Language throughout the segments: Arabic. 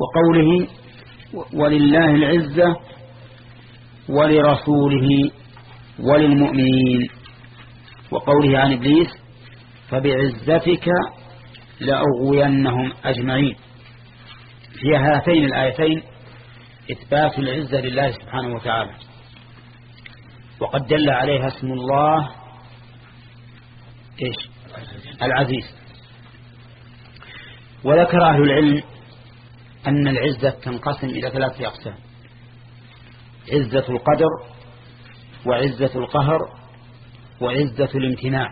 وقوله ولله العزة ولرسوله وللمؤمنين، وقوله عن إبليس فبعزتك لأغوينهم أجمعين. في هاتين الآيتين إثبات العزة لله سبحانه وتعالى، وقد دل عليها اسم الله العزيز. وذكر أهل العلم أن العزة تنقسم إلى 3 أقسام: عزة القدر، وعزة القهر، وعزة الامتناع.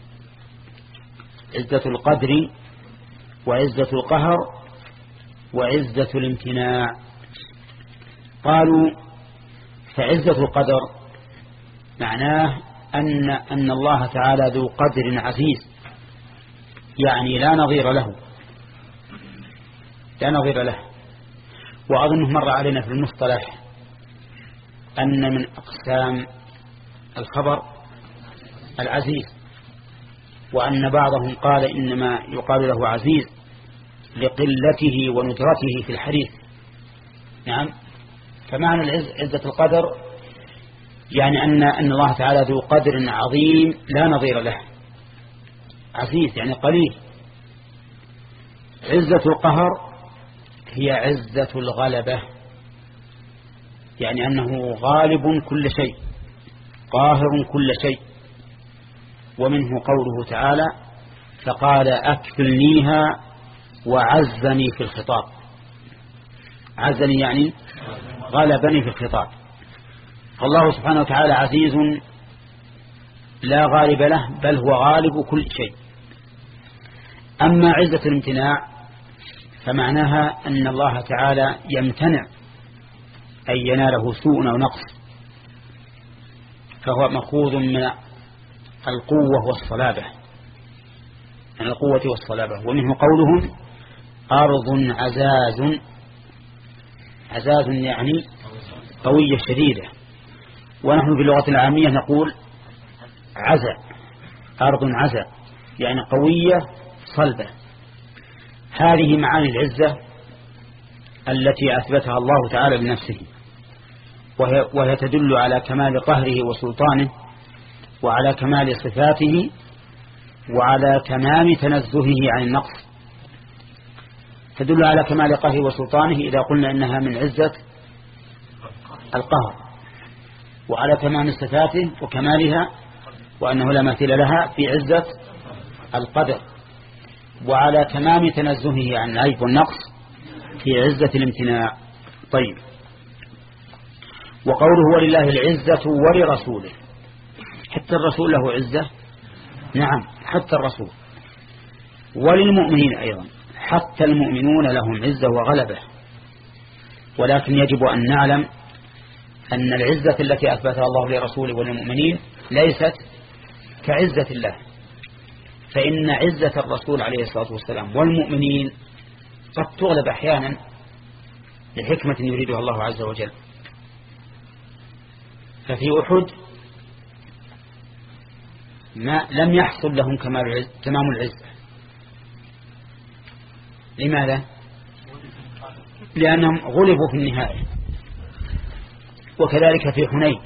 عزة القدر وعزة القهر وعزة الامتناع. قالوا فعزة القدر معناه أن الله تعالى ذو قدر عزيز، يعني لا نظير له، لا نظير له. وأظنه مر علينا في المصطلح أن من أقسام الخبر العزيز، وأن بعضهم قال إنما يقال له عزيز لقلته وندرته في الحديث. نعم. فمعنى عزة القدر يعني أن الله تعالى ذو قدر عظيم لا نظير له، عزيز يعني قليل. عزة القهر هي عزة الغلبة، يعني أنه غالب كل شيء، قاهر كل شيء. ومنه قوله تعالى فقال أكفلنيها وعزني في الخطاب. عزني يعني غلبني في الخطاب. فالله سبحانه وتعالى عزيز لا غالب له، بل هو غالب كل شيء. أما عزة الامتناع فمعناها أن الله تعالى يمتنع أن يناله سوء أو نقص، فهو مأخوذ من القوة والصلابة، من القوة والصلابة. ومنه قولهم أرض عزاز. عزاز يعني قوية شديدة، ونحن في اللغة العامية نقول عزا، أرض عزا يعني قوية صلبة. هذه معاني العزة التي أثبتها الله تعالى لنفسه، وهي تدل على كمال قهره وسلطانه، وعلى كمال صفاته، وعلى تمام تنزهه عن النقص. تدل على كمال قهره وسلطانه إذا قلنا إنها من عزة القهر، وعلى تمام صفاته وكمالها وأنه لا مثيل لها في عزة القدر، وعلى تمام تنزهه عن العيب والنقص في عزة الامتناع. طيب، وقوله ولله العزة ولرسوله، حتى الرسول له عزة. نعم، حتى الرسول. وللمؤمنين أيضا، حتى المؤمنون لهم عزة وغلبة. ولكن يجب أن نعلم أن العزة التي أثبتها الله لرسوله وللمؤمنين ليست كعزة الله، فإن عزة الرسول عليه الصلاة والسلام والمؤمنين قد تغلب أحيانا لحكمة يريدها الله عز وجل. ففي أحد ما لم يحصل لهم تمام العزة. لماذا؟ لأنهم غلبوا في النهاية. وكذلك في حنين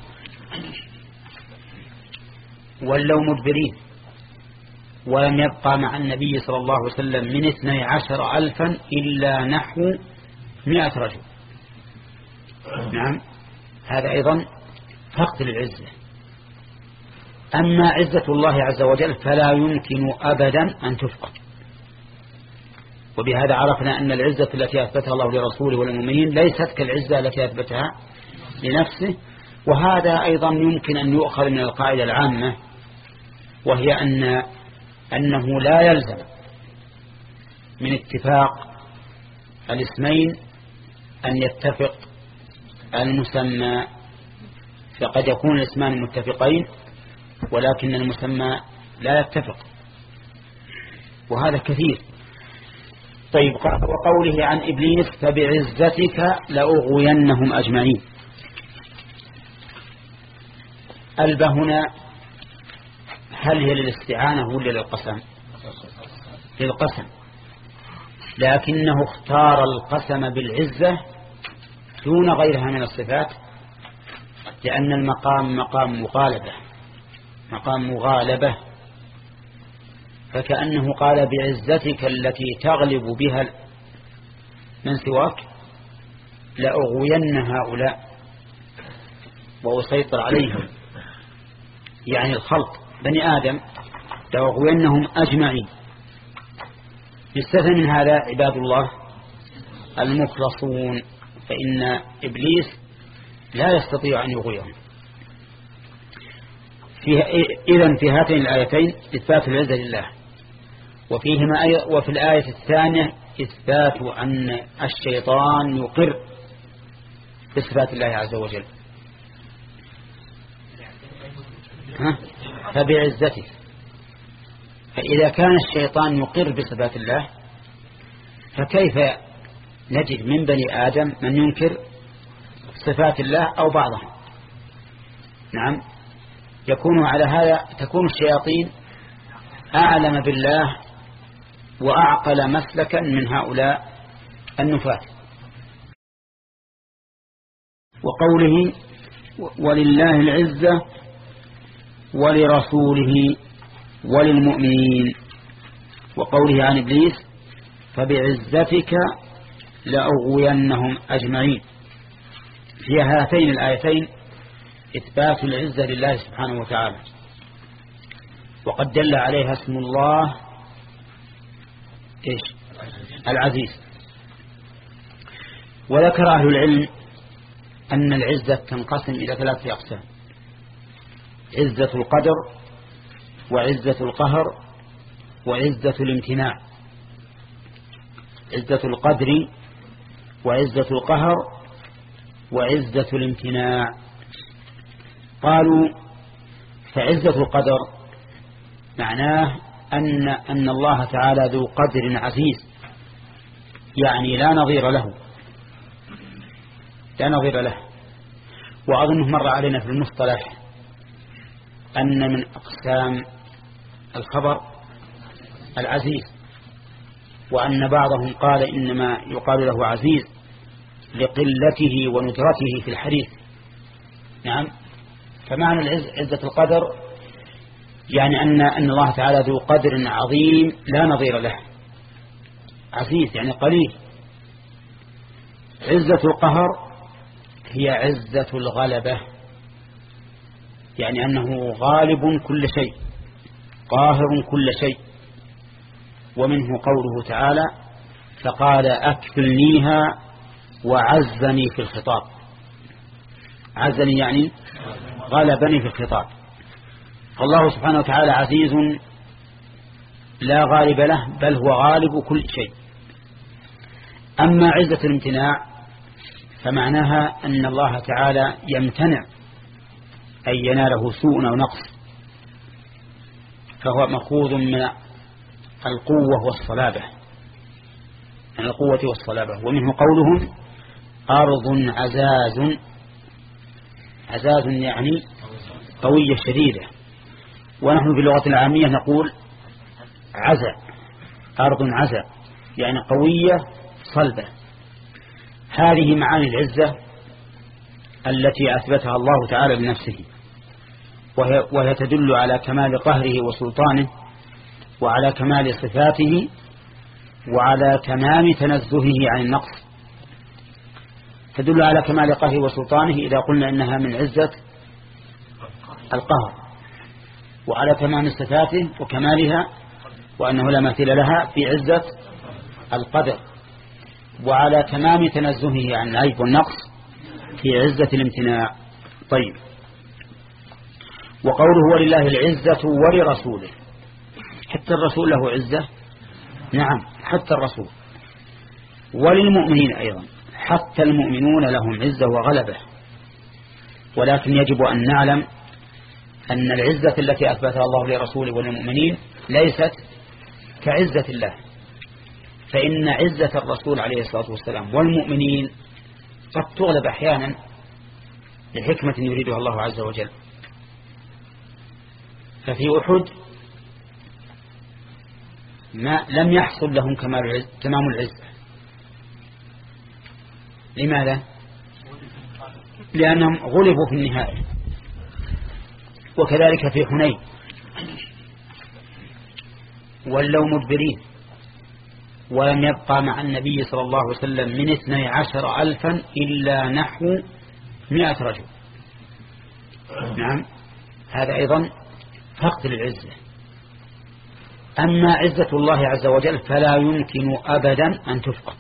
ولوا مدبرين، ولم يبقى مع النبي صلى الله عليه وسلم من 12,000 إلا نحو 100 رجل. نعم، هذا أيضا فقد للعزة. أما عزة الله عز وجل فلا يمكن أبدا أن تفقد. وبهذا عرفنا أن العزة التي أثبتها الله لرسوله والمؤمنين ليست كالعزة التي أثبتها لنفسه. وهذا أيضا يمكن أن يؤخذ من القاعدة العامة، وهي أنه لا يلزم من اتفاق الاسمين أن يتفق المسمى. فقد يكون الاسمان متفقين ولكن المسمى لا يتفق، وهذا كثير. طيب، وقوله عن إبليس فبعزتك لأغوينهم أجمعين. البه هنا هل هي للاستعانة ولا للقسم؟ للقسم. لكنه اختار القسم بالعزة دون غيرها من الصفات، لأن المقام مقام مغالبة، فكأنه قال بعزتك التي تغلب بها من سواك لأغوين هؤلاء وأسيطر عليهم، يعني الخلق بني آدم لأغوينهم أجمعين. يستثنى من هذا عباد الله المخلصون، فإن إبليس لا يستطيع أن يغويهم. إذن في هاتين الآيتين إثبات العزة لله، وفي الآية الثانية إثبات أن الشيطان يقر بصفات الله عز وجل. فبعزته، فإذا كان الشيطان يقر بصفات الله فكيف نجد من بني آدم من ينكر صفات الله أو بعضها؟ نعم، يكون على هذا تكون الشياطين أعلم بالله وأعقل مسلكا من هؤلاء النفاة. وقوله ولله العزة ولرسوله وللمؤمنين، وقوله عن إبليس فبعزتك لأغوينهم أجمعين، في هاتين الآيتين إثبات العزة لله سبحانه وتعالى، وقد دل عليها اسم الله العزيز. وذكر أهل العلم أن العزة تنقسم إلى 3 أقسام: عزة القدر، وعزة القهر، وعزة الامتناع. عزة القدر وعزة القهر وعزة الامتناع. قالوا فعزة القدر معناه أن الله تعالى ذو قدر عزيز، يعني لا نظير له. وأظنه مر علينا في المصطلح أن من أقسام الخبر العزيز، وأن بعضهم قال إنما يقال له عزيز لقلته وندرته في الحديث. نعم، فمعنى عزة القدر يعني أن الله تعالى ذو قدر عظيم لا نظير له، عزيز يعني قليل. عزة القهر هي عزة الغلبة، يعني أنه غالب كل شيء، قاهر كل شيء. ومنه قوله تعالى فقال أكفلنيها وعزني في الخطاب. عزني يعني غلبني في الخطاب. فالله سبحانه وتعالى عزيز لا غالب له، بل هو غالب كل شيء. أما عزة الامتناع فمعناها أن الله تعالى يمتنع أن يناله سوء أو نقص، فهو مأخوذ من القوة والصلابة، من القوة والصلابة. ومنه قولهم أرض عزاز. عزاز يعني قوية شديدة، ونحن في اللغة العامية نقول عزا، أرض عزا يعني قوية صلبة. هذه معاني العزة التي أثبتها الله تعالى لنفسه، وهي تدل على كمال قهره وسلطانه، وعلى كمال صفاته، وعلى تمام تنزهه عن النقص. تدل على كمال قهره وسلطانه إذا قلنا إنها من عزة القهر، وعلى تمام صفاته وكمالها وأنه لا مثيل لها في عزة القدر، وعلى تمام تنزهه عن العيب والنقص في عزة الامتناع. طيب، وقوله ولله العزة ولرسوله، حتى الرسول له عزة. نعم، حتى الرسول. وللمؤمنين أيضا، حتى المؤمنون لهم عزة وغلبة. ولكن يجب أن نعلم أن العزة التي أثبتها الله لرسوله وللمؤمنين ليست كعزة الله، فإن عزة الرسول عليه الصلاة والسلام والمؤمنين قد تغلب أحيانا لحكمة يريدها الله عز وجل. ففي أحد ما لم يحصل لهم تمام العزة. لماذا؟ لأنهم غلبوا في النهاية. وكذلك في حنين ولوا مدبرين، ولم يبقى مع النبي صلى الله عليه وسلم من 12,000 إلا نحو 100 رجل. نعم، هذا أيضا فقد للعزة. أما عزة الله عز وجل فلا يمكن أبدا أن تفقد.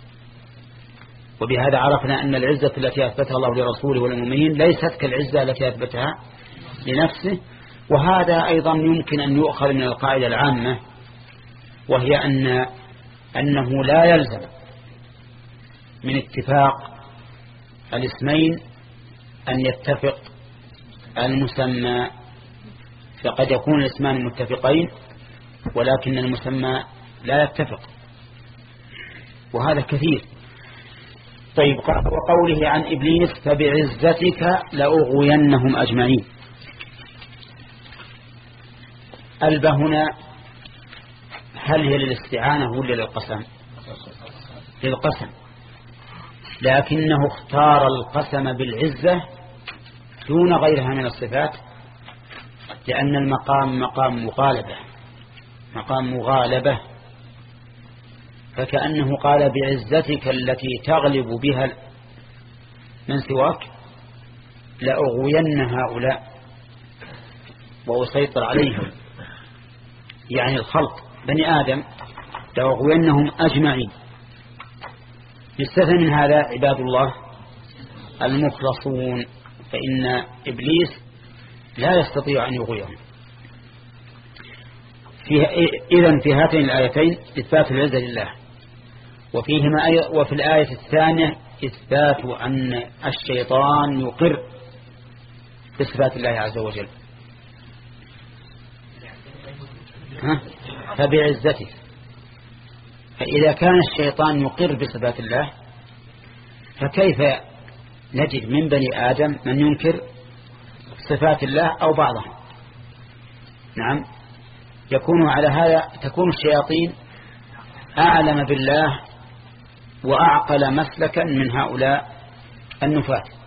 وبهذا عرفنا أن العزة التي أثبتها الله لرسوله والمؤمنين ليست كالعزة التي أثبتها لنفسه. وهذا أيضا يمكن أن يؤخذ من القاعدة العامة، وهي أنه لا يلزم من اتفاق الاسمين أن يتفق المسمى. فقد يكون الاسمان متفقين ولكن المسمى لا يتفق، وهذا كثير. طيب، وقوله عن إبليس فبعزتك لأغوينهم أجمعين. ألبى هنا هل هي للاستعانة ولا للقسم؟ للقسم، لكنه اختار القسم بالعزة دون غيرها من الصفات، لأن المقام مقام مغالبة، فكأنه قال بعزتك التي تغلب بها من سواك لأغوين هؤلاء وأسيطر عليهم، يعني الخلق بني آدم لأغوينهم أجمعين. يستثنى من هذا عباد الله المخلصون، فإن إبليس لا يستطيع أن يغويهم. إذن في هاتين الآيتين إثبات العزة لله، وفي الآية الثانية إثبات أن الشيطان يقر بصفات الله عز وجل. فبعزته، فإذا كان الشيطان يقر بصفات الله فكيف نجد من بني آدم من ينكر صفات الله أو بعضها؟ نعم، يكون على هذا تكون الشياطين أعلم بالله وأعقل مسلكا من هؤلاء النفاة.